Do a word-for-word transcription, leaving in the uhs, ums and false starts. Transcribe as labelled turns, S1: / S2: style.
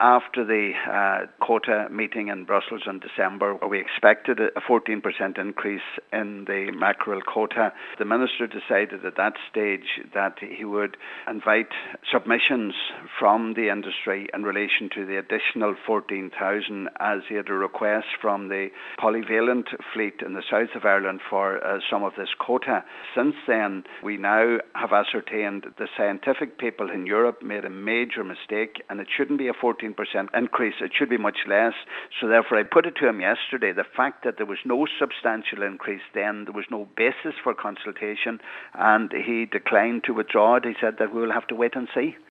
S1: after the uh, quota meeting in Brussels in December, where we expected a fourteen percent increase in the mackerel quota, the Minister decided at that stage that he would invite submissions from the industry in relation to the additional fourteen thousand, as he had a request from the polyvalent fleet in the south of Ireland for uh, some of this quota. Since then, we now have ascertained the scientific people in Europe made a major mistake, and it shouldn't be a fourteen percent increase, it should be much less. So therefore I put it to him yesterday, the fact that there was no substantial increase then, there was no basis for consultation, and he declined to withdraw it. He said that we will have to wait and see.